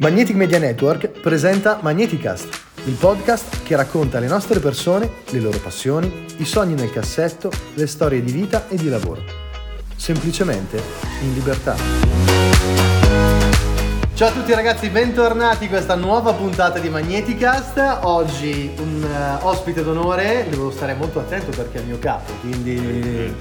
Magnetic Media Network presenta Magneticast, il podcast che racconta le nostre persone, le loro passioni, i sogni nel cassetto, le storie di vita e di lavoro. Semplicemente in libertà. Ciao a tutti ragazzi, bentornati in questa nuova puntata di Magneticast. Oggi un ospite d'onore, devo stare molto attento perché è il mio capo, quindi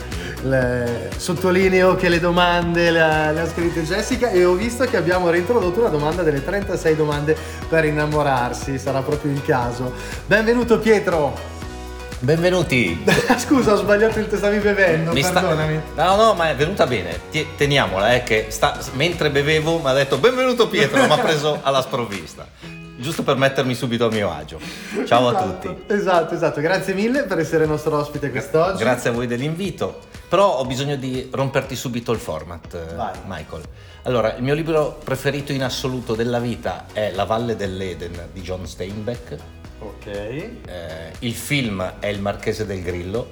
sottolineo che le domande le ha scritte Jessica e ho visto che abbiamo reintrodotto una domanda delle 36 domande per innamorarsi, sarà proprio il caso. Benvenuto Benvenuti. Scusa, ho sbagliato il stavi bevendo, perdonami. No, ma è venuta bene. Teniamola, che mentre bevevo mi ha detto benvenuto Pietro, mi ha preso alla sprovvista. Giusto per mettermi subito a mio agio. Ciao a tutti. Esatto. Grazie mille per essere nostro ospite quest'oggi. Grazie a voi dell'invito. Però ho bisogno di romperti subito il format, Vai. Michael. Allora, il mio libro preferito in assoluto della vita è La Valle dell'Eden di John Steinbeck. Ok. Il film è Il Marchese del Grillo.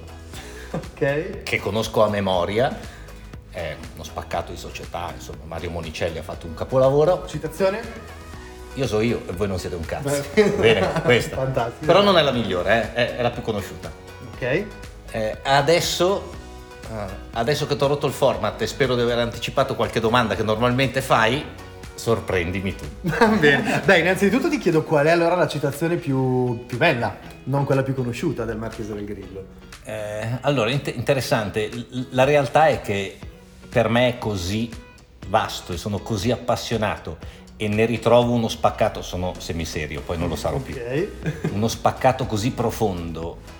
Ok. Che conosco a memoria. È uno spaccato di società, insomma, Mario Monicelli ha fatto un capolavoro. Citazione? Io so io e voi non siete un cazzo. Bene, questa. Fantastico. Però non è la migliore, è la più conosciuta. Ok. Adesso che ti ho rotto il format e spero di aver anticipato qualche domanda che normalmente fai, sorprendimi tu. Va bene. Beh, innanzitutto ti chiedo qual è allora la citazione più bella, non quella più conosciuta del Marchese del Grillo. Allora, interessante. La realtà è che per me è così vasto e sono così appassionato e ne ritrovo uno spaccato, sono semiserio, poi non lo sarò più. Uno spaccato così profondo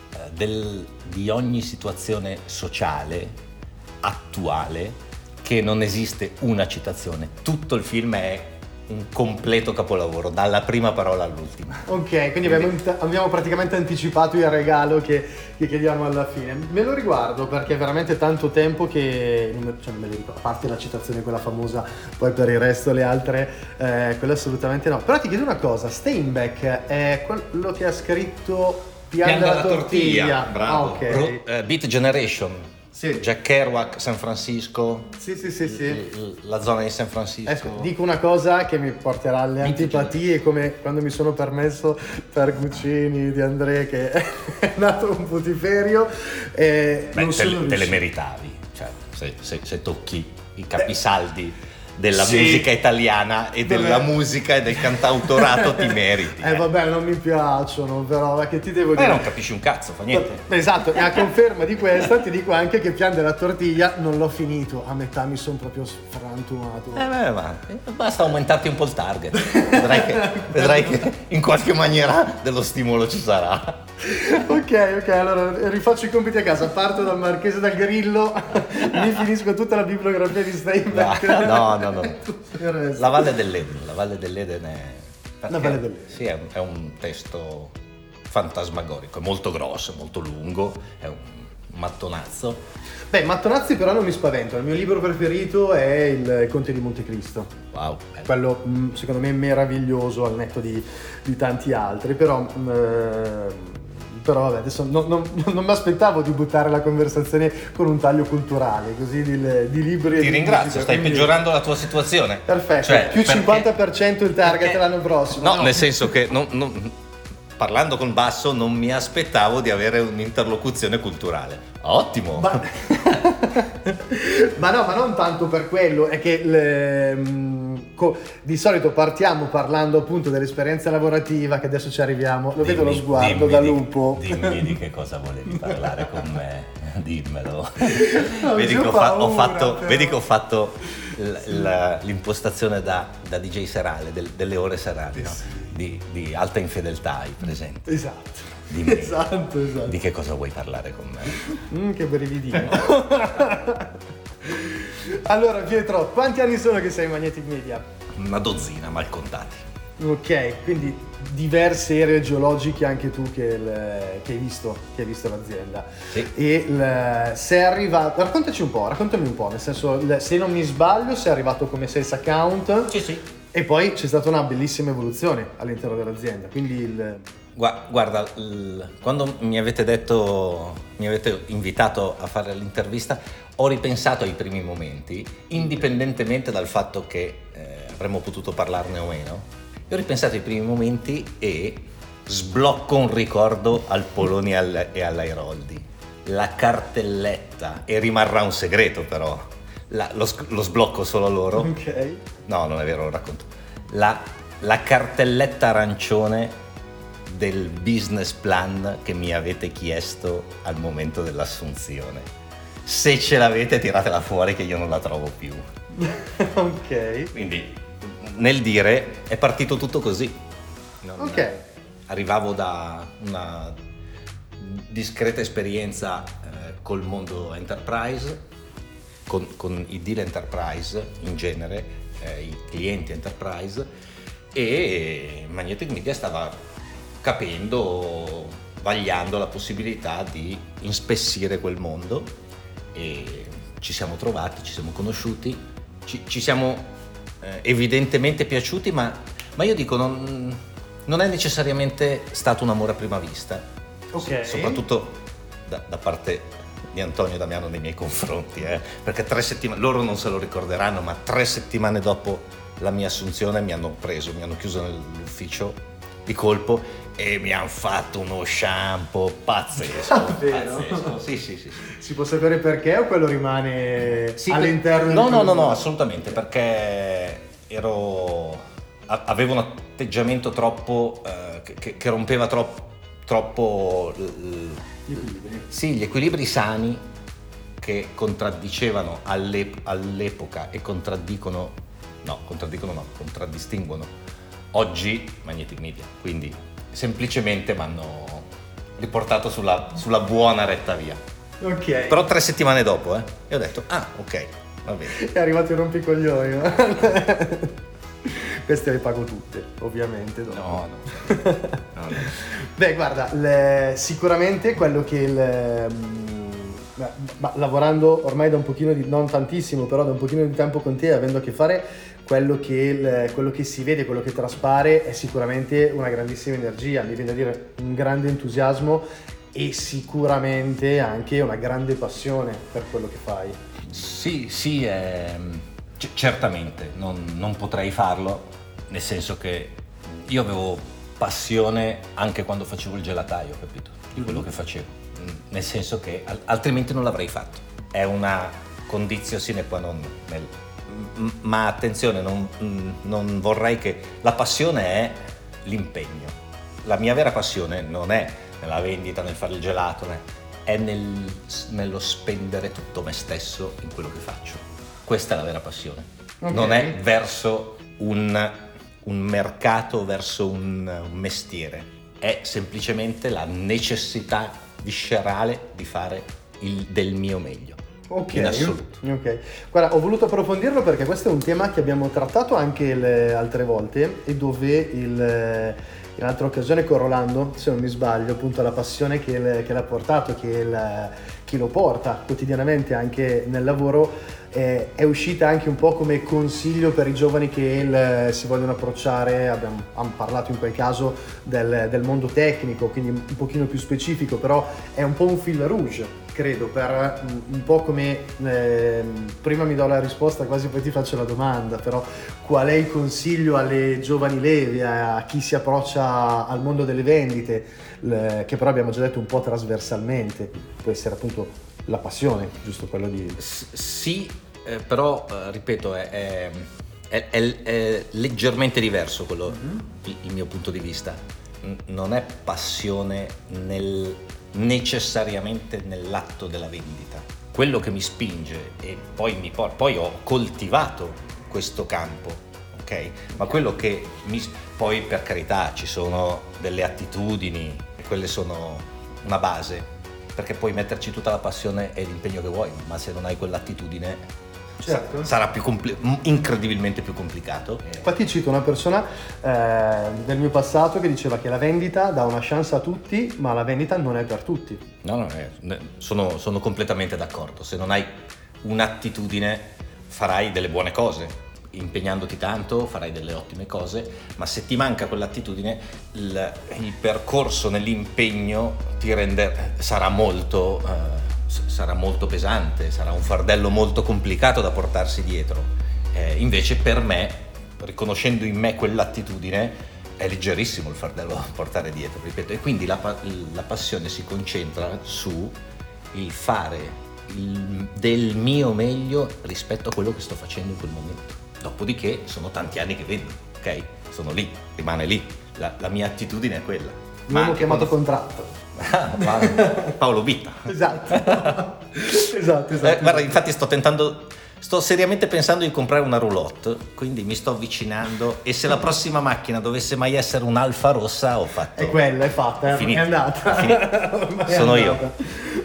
di ogni situazione sociale attuale che non esiste una citazione. Tutto il film è un completo capolavoro, dalla prima parola all'ultima. Ok, quindi abbiamo praticamente anticipato il regalo che chiediamo alla fine. Me lo riguardo perché è veramente tanto tempo che non me lo ricordo, a parte la citazione quella famosa, poi per il resto le altre, quelle assolutamente no. Però ti chiedo una cosa, Steinbeck è quello che ha scritto Pianga la tortiglia. Bravo. Ok. Beat Generation. Sì. Jack Kerouac, San Francisco. Sì. La zona di San Francisco. Dico una cosa che mi porterà alle antipatie, come quando mi sono permesso per Guccini di André che è nato un putiferio. Te le meritavi, cioè, se tocchi i capisaldi della musica italiana e della musica e del cantautorato ti meriti. Vabbè, non mi piacciono, però che ti devo dire? Non capisci un cazzo, fa niente. Esatto, e a conferma di questa ti dico anche che Pian della tortiglia non l'ho finito, a metà mi sono proprio frantumato. Ma basta aumentarti un po' il target. Vedrai che in qualche maniera dello stimolo ci sarà. Ok, allora rifaccio i compiti a casa, parto dal Marchese del Grillo, mi finisco tutta la bibliografia di Steinbeck. No. La Valle dell'Eden è... La Valle dell'Eden. Sì, è un testo fantasmagorico, è molto grosso, molto lungo, è un mattonazzo. Beh, mattonazzi però non mi spavento, il mio libro preferito è Il Conte di Montecristo. Wow. Quello secondo me è meraviglioso al netto di tanti altri, però vabbè, adesso non mi aspettavo di buttare la conversazione con un taglio culturale, così di libri. Ti ringrazio, stai peggiorando la tua situazione. Perfetto, cioè, più 50% il target l'anno prossimo. No, nel senso che parlando con Basso non mi aspettavo di avere un'interlocuzione culturale. Ottimo! Ma non tanto per quello, è che di solito partiamo parlando appunto dell'esperienza lavorativa, che adesso ci arriviamo, vedo lo sguardo da lupo. Dimmi di che cosa volevi parlare con me, dimmelo. No, Vedi che ho fatto l'impostazione da DJ serale, delle ore serali, no? Di alta infedeltà, hai presente? Esatto. Dimmi, Esatto. Di che cosa vuoi parlare con me? Che brividino. Allora Pietro, quanti anni sono che sei in Magnetic Media? Una dozzina, mal contati. Ok, quindi diverse aree geologiche anche tu che hai visto l'azienda. Sì. E sei arrivato, raccontami un po', nel senso, se non mi sbaglio sei arrivato come sales account. Sì. E poi c'è stata una bellissima evoluzione all'interno dell'azienda, quindi Guarda, quando mi avete invitato a fare l'intervista, ho ripensato ai primi momenti, indipendentemente dal fatto che avremmo potuto parlarne o meno, Io ho ripensato ai primi momenti e sblocco un ricordo al Poloni e all'Airoldi. La cartelletta, e rimarrà un segreto però, lo sblocco solo a loro. Ok. No, non è vero, lo racconto. La cartelletta arancione del business plan che mi avete chiesto al momento dell'assunzione. Se ce l'avete, tiratela fuori che io non la trovo più. Ok. Quindi, nel dire, è partito tutto così. Ok. Arrivavo da una discreta esperienza col mondo enterprise, con i deal enterprise in genere, i clienti enterprise, e Magnetic Media stava capendo, vagliando la possibilità di inspessire quel mondo, e ci siamo trovati, ci siamo conosciuti, ci siamo evidentemente piaciuti, ma io dico non è necessariamente stato un amore a prima vista. Ok. Soprattutto da parte di Antonio e Damiano nei miei confronti, perché 3 settimane, loro non se lo ricorderanno, ma 3 settimane dopo la mia assunzione mi hanno chiuso nell'ufficio di colpo e mi hanno fatto uno shampoo pazzesco. Pazzesco. Sì. Si può sapere perché o quello rimane Sì, all'interno? No, assolutamente, perché avevo un atteggiamento troppo che rompeva troppo gli equilibri sani che contraddicevano all'epoca e contraddistinguono oggi Magnetic Media. Quindi semplicemente mi hanno riportato sulla buona retta via. Ok. Però 3 settimane dopo e ho detto ok, va bene. È arrivato il rompicoglioni. Queste le pago tutte, ovviamente. No. Beh, guarda, sicuramente quello che lavorando ormai da un pochino non tantissimo, però da un pochino di tempo con te, avendo a che fare, quello che si vede, quello che traspare è sicuramente una grandissima energia, mi viene da dire un grande entusiasmo e sicuramente anche una grande passione per quello che fai. Sì, certamente non potrei farlo, nel senso che io avevo passione anche quando facevo il gelataio, capito? Di quello che facevo, nel senso che altrimenti non l'avrei fatto. È una condizio sine qua non, ma attenzione, non vorrei che... La passione è l'impegno. La mia vera passione non è nella vendita, nel fare il gelato, è nello spendere tutto me stesso in quello che faccio. Questa è la vera passione. Okay. Non è verso un mercato, verso un mestiere. È semplicemente la necessità viscerale di fare del mio meglio. Ok, in assoluto. Ok. Guarda, ho voluto approfondirlo perché questo è un tema che abbiamo trattato anche le altre volte e dove in altra occasione con Rolando, se non mi sbaglio, appunto la passione che l'ha portato, chi lo porta quotidianamente anche nel lavoro, è uscita anche un po' come consiglio per i giovani che si vogliono approcciare. Abbiamo parlato in quel caso del mondo tecnico, quindi un pochino più specifico, però è un po' un fil rouge, credo, per un po' come prima mi do la risposta, quasi poi ti faccio la domanda, però qual è il consiglio alle giovani leve, a chi si approccia al mondo delle vendite, che però abbiamo già detto un po' trasversalmente, può essere appunto la passione, giusto quello di... Sì, però ripeto, è leggermente diverso quello, il mio punto di vista. Non è passione necessariamente nell'atto della vendita. Quello che mi spinge e poi ho coltivato questo campo, ok? Ma quello che poi, per carità, ci sono delle attitudini e quelle sono una base, perché puoi metterci tutta la passione e l'impegno che vuoi, ma se non hai quell'attitudine, certo, sarà incredibilmente più complicato. Infatti cito una persona del mio passato che diceva che la vendita dà una chance a tutti, ma la vendita non è per tutti. No, sono completamente d'accordo. Se non hai un'attitudine farai delle buone cose, impegnandoti tanto farai delle ottime cose, ma se ti manca quell'attitudine il percorso nell'impegno sarà molto pesante, sarà un fardello molto complicato da portarsi dietro. Invece per me riconoscendo in me quell'attitudine, è leggerissimo il fardello portare dietro, ripeto, e quindi la passione si concentra su il fare del mio meglio rispetto a quello che sto facendo in quel momento. Dopodiché sono tanti anni che vendo, ok? Sono lì, rimane lì, la mia attitudine è quella. L'uomo chiamato contratto. Paolo Bitta. Esatto. esatto. Guarda, infatti sto seriamente pensando di comprare una roulotte, quindi mi sto avvicinando, e se la prossima macchina dovesse mai essere un'Alfa rossa, ho fatto. È quella, è fatta, è andata. Sono io.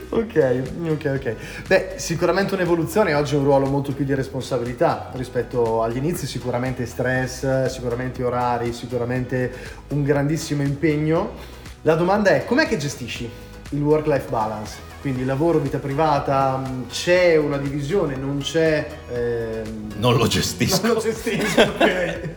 Ok. Beh, sicuramente un'evoluzione, oggi un ruolo molto più di responsabilità rispetto agli inizi, sicuramente stress, sicuramente orari, sicuramente un grandissimo impegno. La domanda è: com'è che gestisci il work-life balance? Quindi lavoro, vita privata, c'è una divisione, non c'è? Non lo gestisco. Ok.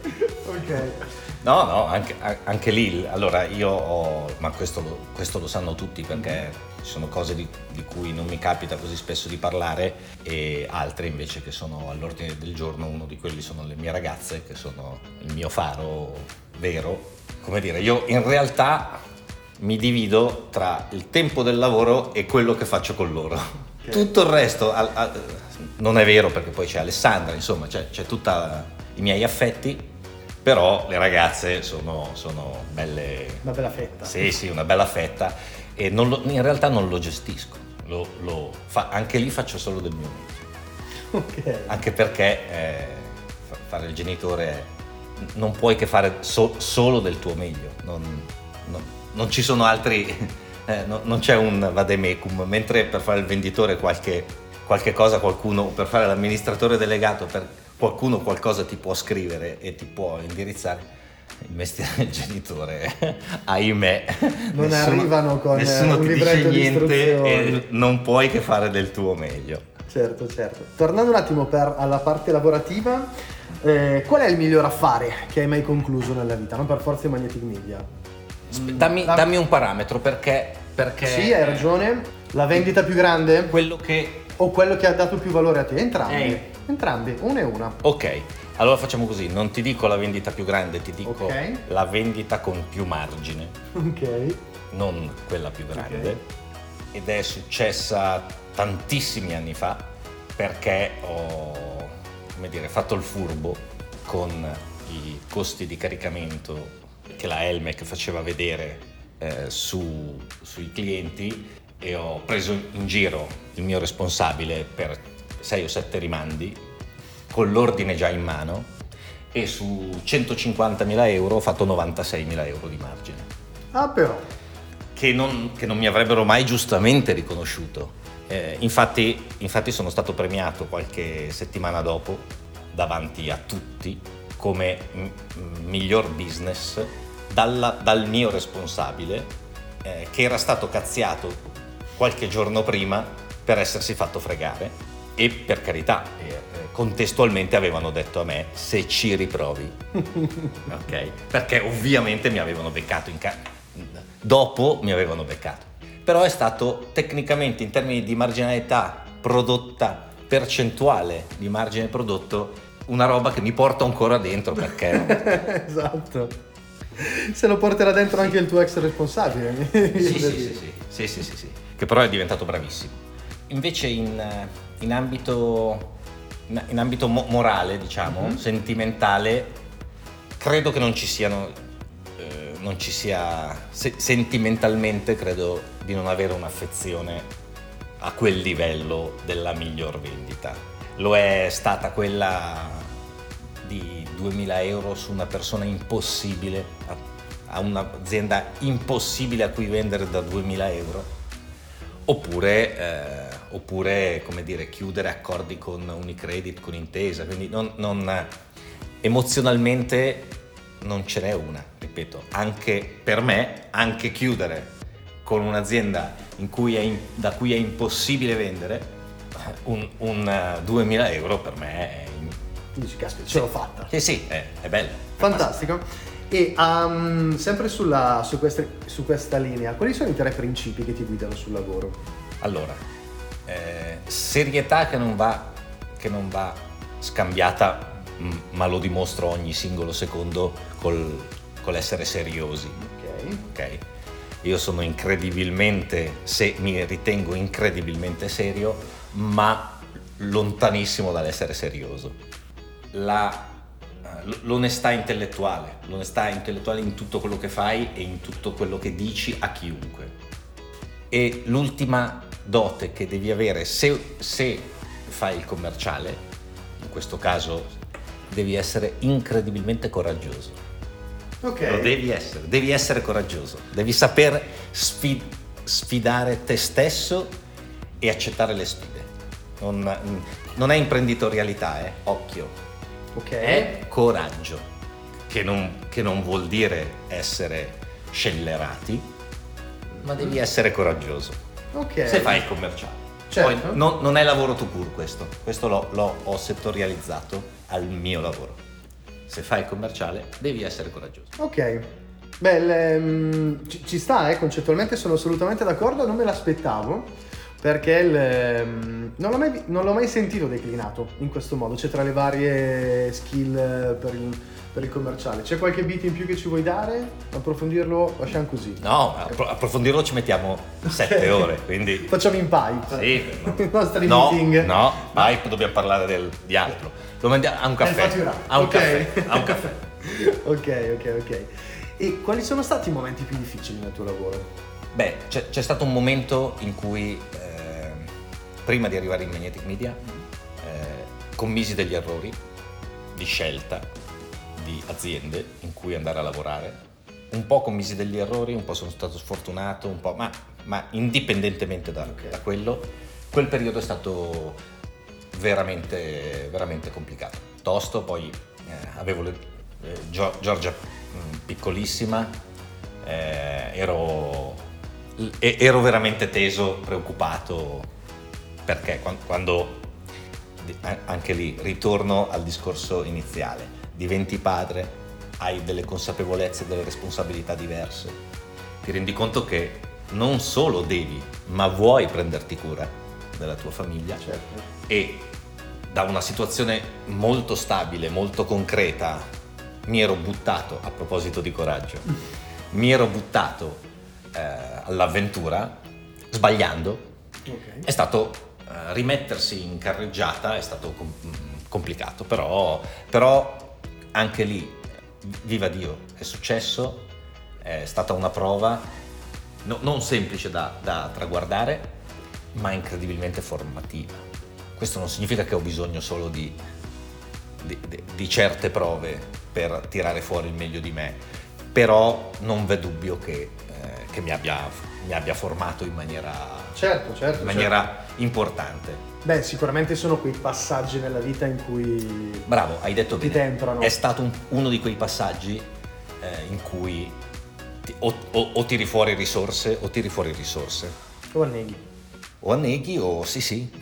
No, anche lì, allora ma questo lo sanno tutti, perché ci sono cose di cui non mi capita così spesso di parlare, e altre invece che sono all'ordine del giorno. Uno di quelli sono le mie ragazze, che sono il mio faro vero. Come dire, io in realtà mi divido tra il tempo del lavoro e quello che faccio con loro. Okay. Tutto il resto non è vero, perché poi c'è Alessandra, insomma c'è tutta i miei affetti, però le ragazze sono belle. Una bella fetta. Sì, una bella fetta, e in realtà non lo gestisco, anche lì faccio solo del mio meglio. Okay. Anche perché fare il genitore non puoi che fare solo del tuo meglio, non ci sono altri, non c'è un vademecum, mentre per fare il venditore qualche cosa qualcuno, per fare l'amministratore delegato qualcuno qualcosa ti può scrivere e ti può indirizzare. Il mestiere del genitore, ahimè, non arrivano con nessuno un ti libretto dice di niente istruzioni. e non puoi che fare del tuo meglio. Certo. Tornando un attimo alla parte lavorativa, qual è il miglior affare che hai mai concluso nella vita? Non per forza Magnetic Media. Dammi un parametro, perché Sì, hai ragione. La vendita più grande? quello che O quello che ha dato più valore a te? Entrambi, una e una. Ok, allora facciamo così, non ti dico la vendita più grande, ti dico Ok. la vendita con più margine, Ok. non quella più grande, ed è successa tantissimi anni fa, perché ho, fatto il furbo con i costi di caricamento che la Elmec faceva vedere sui clienti, e ho preso in giro il mio responsabile per 6 o 7 rimandi con l'ordine già in mano, e su 150.000 euro ho fatto 96.000 euro di margine. Ah, però. Che non mi avrebbero mai giustamente riconosciuto. Infatti sono stato premiato qualche settimana dopo davanti a tutti come miglior business dal mio responsabile, che era stato cazziato qualche giorno prima per essersi fatto fregare, e per carità, contestualmente avevano detto a me: se ci riprovi. Ok? Perché ovviamente mi avevano beccato dopo mi avevano beccato, però è stato tecnicamente, in termini di marginalità prodotta, percentuale di margine prodotto, una roba che mi porto ancora dentro, perché Esatto. Se lo porterà dentro anche il tuo ex responsabile. Sì, che però è diventato bravissimo. Invece in ambito morale, diciamo, sentimentale, credo che non ci sia sentimentalmente, credo di non avere un'affezione a quel livello della miglior vendita. Lo è stata quella di 2.000 euro su una persona impossibile, a un'azienda impossibile a cui vendere da 2.000 euro, oppure come dire, chiudere accordi con Unicredit, con Intesa, quindi emozionalmente non ce n'è una, ripeto. Anche per me, anche chiudere con un'azienda da cui è impossibile vendere un 2.000 euro, per me è dici, caspita, ce l'ho fatta. Sì, è bello. Fantastico. E sempre su questa linea, quali sono i 3 principi che ti guidano sul lavoro? Allora, serietà che non va scambiata ma lo dimostro ogni singolo secondo con l'essere seriosi. Ok? Io sono mi ritengo incredibilmente serio, ma lontanissimo dall'essere serioso. L'onestà intellettuale in tutto quello che fai e in tutto quello che dici a chiunque. E l'ultima dote che devi avere se fai il commerciale, in questo caso devi essere incredibilmente coraggioso. Ok. Lo devi essere coraggioso, devi saper sfidare te stesso e accettare le sfide. Non è imprenditorialità, occhio. Ok. È coraggio, che non vuol dire essere scellerati, ma devi essere coraggioso. Ok. Se fai il commerciale. Certo. Poi non è lavoro to cure questo l'ho settorializzato al mio lavoro. Se fai il commerciale devi essere coraggioso. Ok. Beh, ci sta, concettualmente sono assolutamente d'accordo, non me l'aspettavo, perché non l'ho mai sentito declinato in questo modo, cioè tra le varie skill per il commerciale. C'è qualche bit in più che ci vuoi dare? Approfondirlo lasciamo così. No, approfondirlo ci mettiamo 7 ore, quindi... Facciamo in pipe. Sì. I nostri meeting. No, pipe dobbiamo parlare di altro. Lo mandiamo a un caffè. A un caffè. Ok. E quali sono stati i momenti più difficili nel tuo lavoro? Beh, c'è stato un momento in cui, prima di arrivare in Magnetic Media, commisi degli errori di scelta di aziende in cui andare a lavorare. Un po' commisi degli errori, un po' sono stato sfortunato, un po', ma indipendentemente da quello, quel periodo è stato veramente, veramente complicato. Tosto, poi avevo Giorgia piccolissima, ero veramente teso, preoccupato, perché quando anche lì ritorno al discorso iniziale, diventi padre, hai delle consapevolezze, delle responsabilità diverse, ti rendi conto che non solo devi, ma vuoi prenderti cura della tua famiglia. Certo. E da una situazione molto stabile, molto concreta, mi ero buttato, a proposito di coraggio, all'avventura sbagliando. Okay. È stato rimettersi in carreggiata, è stato complicato, però anche lì, viva Dio, è successo, è stata una prova non semplice da traguardare, ma incredibilmente formativa. Questo non significa che ho bisogno solo di certe prove per tirare fuori il meglio di me, però non v'è dubbio che mi abbia formato in maniera importante. Beh, sicuramente sono quei passaggi nella vita in cui... Bravo, hai detto ti bene. temprano. È stato uno di quei passaggi in cui o tiri fuori risorse o tiri fuori risorse. O anneghi. O anneghi o sì.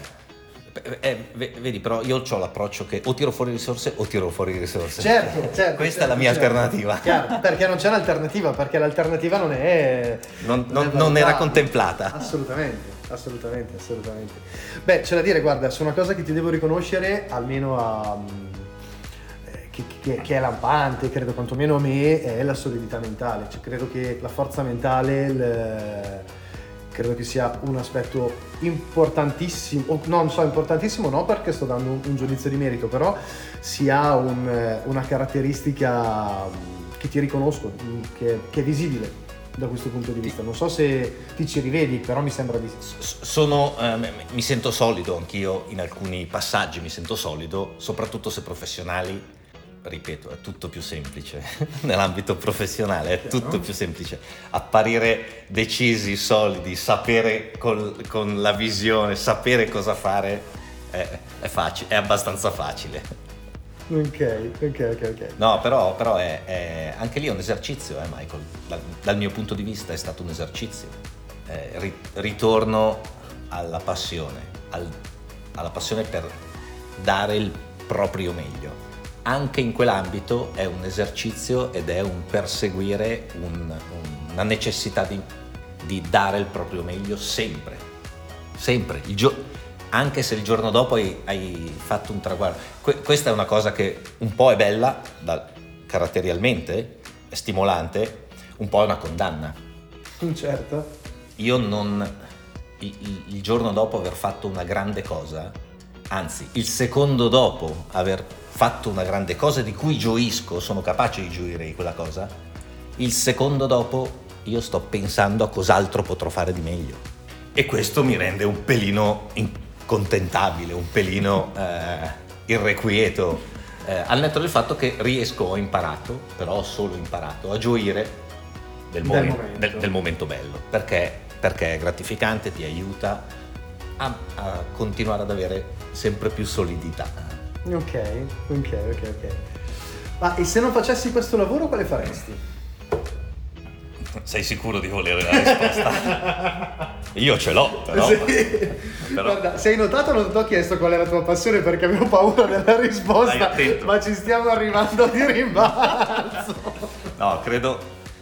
Vedi, però io ho l'approccio che o tiro fuori risorse o tiro fuori risorse. Certo. Questa è la mia alternativa. Chiaro, perché non c'è un'alternativa, perché l'alternativa non è... Non era contemplata. Assolutamente. Beh, c'è da dire, guarda, su una cosa che ti devo riconoscere, almeno che è lampante, credo quantomeno a me, è la solidità mentale. Cioè, credo che la forza mentale... credo che sia un aspetto importantissimo, importantissimo no, perché sto dando un giudizio di merito, però sia una caratteristica che ti riconosco, che è visibile da questo punto di vista. Non so se ti ci rivedi, però mi sembra di sì. Mi sento solido anch'io in alcuni passaggi, mi sento solido, soprattutto se professionali. Ripeto, è tutto più semplice nell'ambito professionale, è tutto più semplice. Apparire decisi, solidi, sapere con la visione, sapere cosa fare è facile, è abbastanza facile. Ok. No, però è anche lì è un esercizio, Michael. Dal mio punto di vista è stato un esercizio. Ritorno alla passione per dare il proprio meglio. Anche in quell'ambito è un esercizio ed è un perseguire una necessità di dare il proprio meglio sempre. anche se il giorno dopo hai fatto un traguardo. Questa è una cosa che un po' è bella, caratterialmente, è stimolante, un po' è una condanna. Certo. Io il giorno dopo aver fatto una grande cosa, anzi il secondo dopo aver fatto una grande cosa di cui gioisco, sono capace di gioire di quella cosa, il secondo dopo io sto pensando a cos'altro potrò fare di meglio, e questo mi rende un pelino incontentabile, un pelino irrequieto, al netto del fatto che ho imparato, però ho solo imparato a gioire del momento bello, perché è gratificante, ti aiuta a continuare ad avere sempre più solidità. Ok. Ma e se non facessi questo lavoro, quale faresti? Sei sicuro di volere la risposta? Io ce l'ho, però. Sì. Però... Guarda, se hai notato, non ti ho chiesto qual è la tua passione perché avevo paura della risposta, ma ci stiamo arrivando di rimbalzo. No, credo...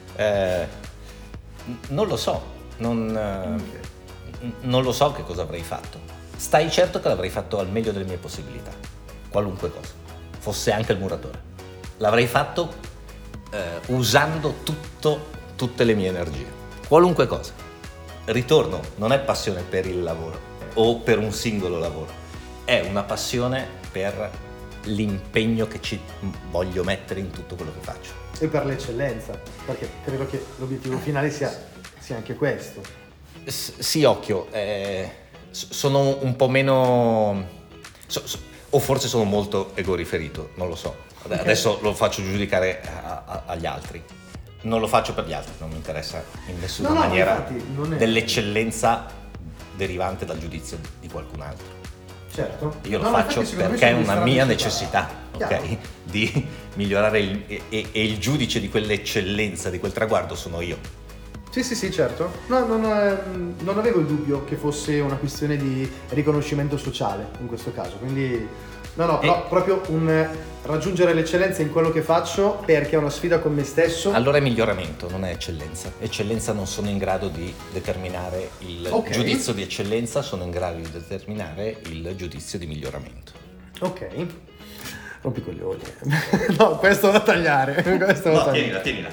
non lo so, non lo so che cosa avrei fatto. Stai certo che l'avrei fatto al meglio delle mie possibilità, qualunque cosa, fosse anche il muratore. L'avrei fatto usando tutte le mie energie, qualunque cosa. Ritorno, non è passione per il lavoro o per un singolo lavoro, è una passione per l'impegno che ci voglio mettere in tutto quello che faccio. E per l'eccellenza, perché credo che l'obiettivo finale sia anche questo. Sì, occhio, sono un po' meno... o forse sono molto egoriferito, non lo so. Okay. Adesso lo faccio giudicare agli altri. Non lo faccio per gli altri, non mi interessa in nessuna maniera dell'eccellenza derivante dal giudizio di qualcun altro. Certo. Io lo faccio perché è una mia necessità, ok? Di migliorare e il giudice di quell'eccellenza, di quel traguardo sono io. Sì, certo. No, non avevo il dubbio che fosse una questione di riconoscimento sociale in questo caso, quindi però proprio un raggiungere l'eccellenza in quello che faccio perché è una sfida con me stesso. Allora è miglioramento, non è eccellenza. Eccellenza non sono in grado di determinare il giudizio di eccellenza, sono in grado di determinare il giudizio di miglioramento. Ok. Rompi coglioni. No, questo da tagliare. Tienila.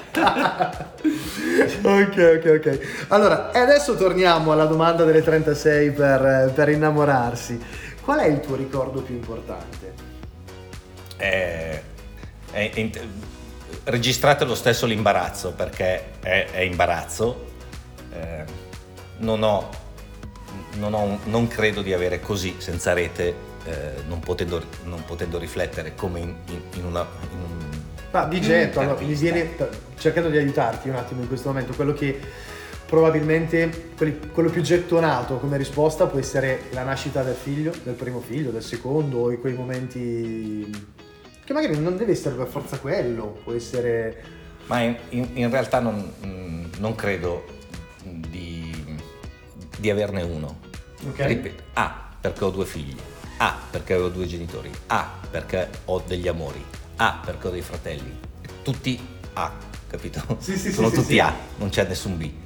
Ok. Allora, e adesso torniamo alla domanda delle 36 per innamorarsi. Qual è il tuo ricordo più importante? Registrate lo stesso l'imbarazzo, perché è imbarazzo. Non credo di avere così, senza rete, non potendo riflettere come in un di getto, allora, mi viene, cercando di aiutarti un attimo in questo momento, quello che probabilmente quello più gettonato come risposta può essere la nascita del figlio, del primo figlio, del secondo, e quei momenti che magari non deve essere per forza quello, può essere... Ma in realtà non credo di averne uno. Okay. Ripeto, perché ho 2 figli, perché ho 2 genitori, perché ho degli amori, perché ho dei fratelli, tutti A, capito? Sono tutti A, non c'è nessun B.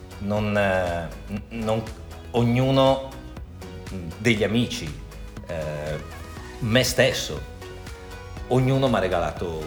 Ognuno degli amici, me stesso, ognuno mi ha regalato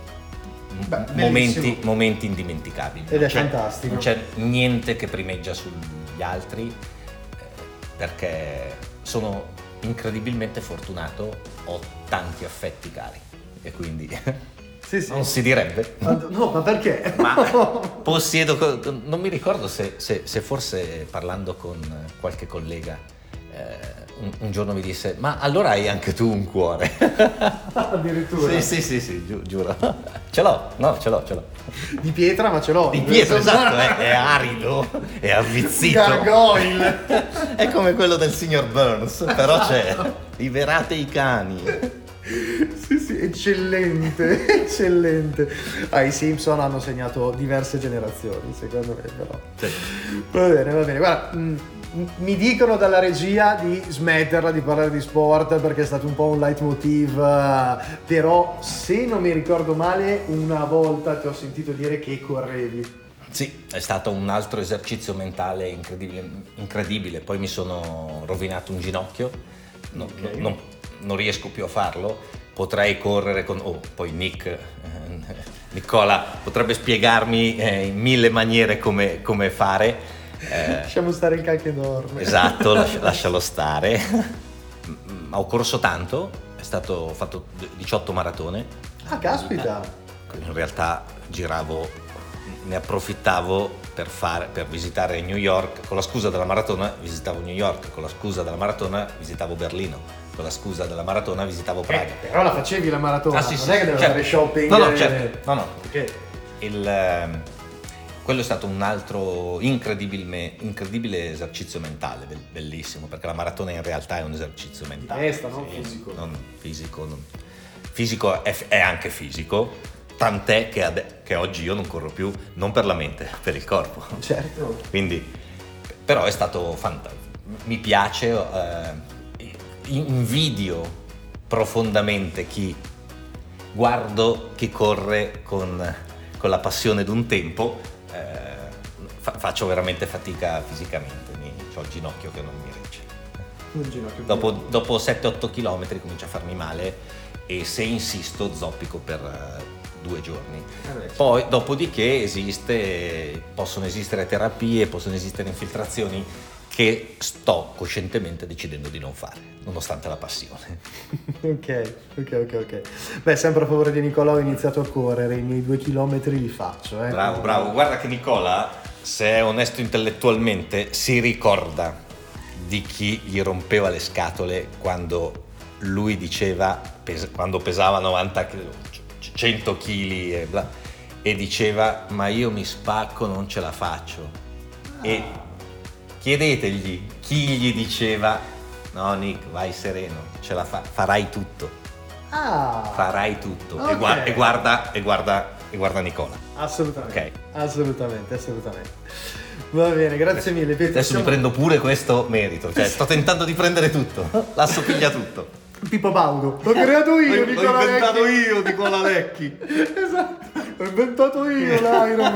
momenti indimenticabili. Ed è fantastico. Non c'è niente che primeggia sugli altri, perché sono incredibilmente fortunato, ho tanti affetti cari e quindi non si direbbe. No, ma perché? Ma possiedo, non mi ricordo se forse parlando con qualche collega un giorno mi disse: ma allora hai anche tu un cuore? Addirittura? Sì, giuro. Ce l'ho. Di pietra, ma ce l'ho. Di pietra, esatto, è arido, è avvizzito. Gargoyle. È come quello del signor Burns, però c'è liberate i cani. Sì, eccellente. I Simpson hanno segnato diverse generazioni, secondo me, però. Sì. Va bene. Guarda, mi dicono dalla regia di smetterla di parlare di sport perché è stato un po' un leitmotiv, però se non mi ricordo male una volta ti ho sentito dire che correvi. Sì, è stato un altro esercizio mentale incredibile. Poi mi sono rovinato un ginocchio, non riesco più a farlo. Potrei correre con... poi Nicola potrebbe spiegarmi in 1000 maniere come fare. Lasciamo stare il cacchio enorme. Esatto, lascialo stare. Ho corso tanto, ho fatto 18 maratone. Ah, caspita! In realtà ne approfittavo per visitare New York. Con la scusa della maratona visitavo New York, con la scusa della maratona visitavo Berlino, con la scusa della maratona visitavo Praga. Però la facevi la maratona, sì, non è che devi fare shopping. Certo. No. Okay. Quello è stato un altro incredibile esercizio mentale, bellissimo, perché la maratona in realtà è un esercizio mentale. Testa, non fisico. Fisico è anche fisico, tant'è che oggi io non corro più, non per la mente, per il corpo. Certo. Quindi, però è stato fantastico. Mi piace, invidio profondamente chi corre con la passione d'un tempo. Faccio veramente fatica fisicamente, ho il ginocchio che non mi regge. Dopo 7-8 km comincia a farmi male e se insisto zoppico per 2 giorni. Poi dopodiché possono esistere terapie, possono esistere infiltrazioni che sto coscientemente decidendo di non fare, nonostante la passione. Ok. Beh, sempre a favore di Nicola, ho iniziato a correre, i miei 2 chilometri li faccio. Bravo. Guarda che Nicola, se è onesto intellettualmente, si ricorda di chi gli rompeva le scatole quando lui diceva, quando pesava 100 kg e diceva ma io mi spacco, non ce la faccio. E chiedetegli chi gli diceva no Nick, vai sereno, ce la farai tutto. Farai tutto. Okay. E guarda Nicola. Assolutamente. Okay. Assolutamente. Va bene, grazie mille Pietro. Adesso mi prendo pure questo merito, cioè sto tentando di prendere tutto. L'assomiglia tutto. Pippo Baudo. L'ho creato io, Nicola L'ho inventato Lecchi. io, Nicola Lecchi. Esatto. L'ho inventato io l'Iron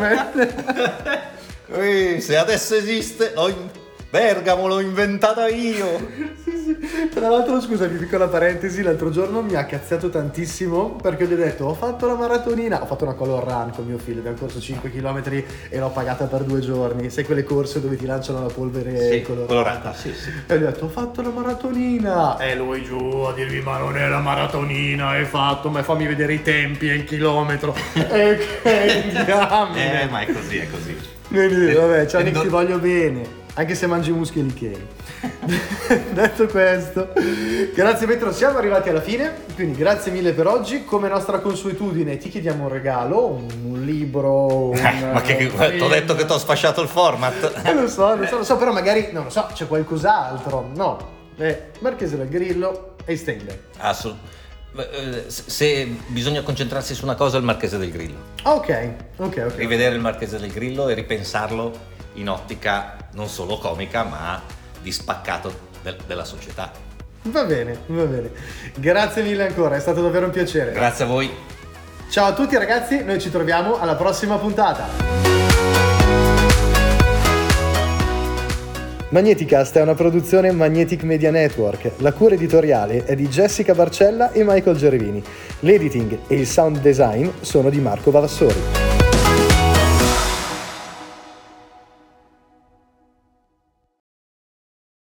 Man. Se adesso esiste, Bergamo l'ho inventata io. Sì. Tra l'altro, scusami, piccola parentesi, l'altro giorno mi ha cazziato tantissimo perché gli ho detto ho fatto la maratonina, ho fatto una color run con mio figlio, abbiamo corso 5 km e l'ho pagata per 2 giorni. Sai quelle corse dove ti lanciano la polvere colorata? Sì. E gli ho detto ho fatto la maratonina e lui giù a dirmi ma non è la maratonina, hai fatto, ma fammi vedere i tempi e il chilometro. E che diamine. Ma è così. Vabbè, ciao Nick, ti voglio bene. Anche se mangi muschi licheri. Detto questo, grazie Pietro, siamo arrivati alla fine, quindi grazie mille per oggi. Come nostra consuetudine ti chiediamo un regalo, un libro, ma che t'ho detto che t'ho sfasciato il format. Lo so, però magari, non lo so, c'è qualcos'altro, no? Marchese del Grillo e Steinbeck. Assolutamente. Se bisogna concentrarsi su una cosa, il Marchese del Grillo. Ok. Rivedere il Marchese del Grillo e ripensarlo in ottica non solo comica ma di spaccato della società. Va bene. Grazie mille ancora, è stato davvero un piacere. Grazie a voi. Ciao a tutti ragazzi, noi ci troviamo alla prossima puntata. Magneticast è una produzione Magnetic Media Network. La cura editoriale è di Jessica Barcella e Michael Gervini. L'editing e il sound design sono di Marco Vavassori.